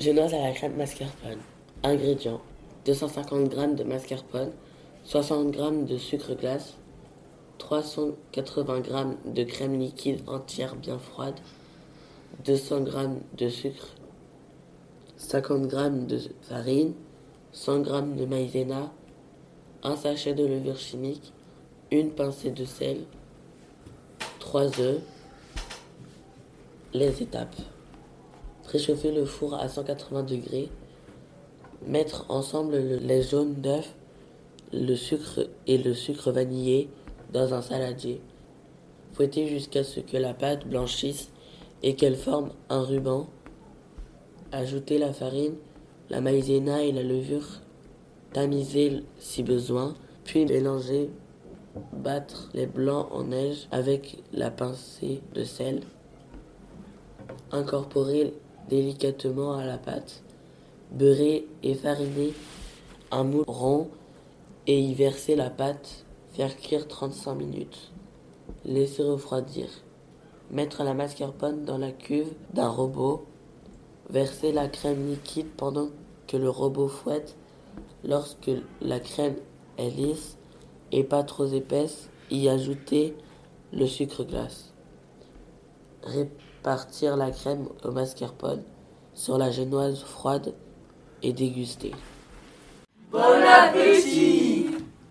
Génoise à la crème mascarpone. Ingrédients 250 g de mascarpone, 60 g de sucre glace, 380 g de crème liquide entière bien froide, 200 g de sucre, 50 g de farine, 100 g de maïzena, un sachet de levure chimique, une pincée de sel, 3 œufs. Les étapes. Préchauffer le four à 180 degrés. Mettre ensemble le lait jaune d'œuf, le sucre et le sucre vanillé dans un saladier. Fouetter jusqu'à ce que la pâte blanchisse et qu'elle forme un ruban. Ajouter la farine, la maïzena et la levure. Tamiser si besoin, puis mélanger. Battre les blancs en neige avec la pincée de sel. Incorporer délicatement à la pâte. Beurrer et fariner un moule rond et y verser la pâte. Faire cuire 35 minutes. Laisser refroidir. Mettre la mascarpone dans la cuve d'un robot. Verser la crème liquide pendant que le robot fouette. Lorsque la crème est lisse et pas trop épaisse, y ajouter le sucre glace. Répartir la crème au mascarpone sur la génoise froide et déguster. Bon appétit!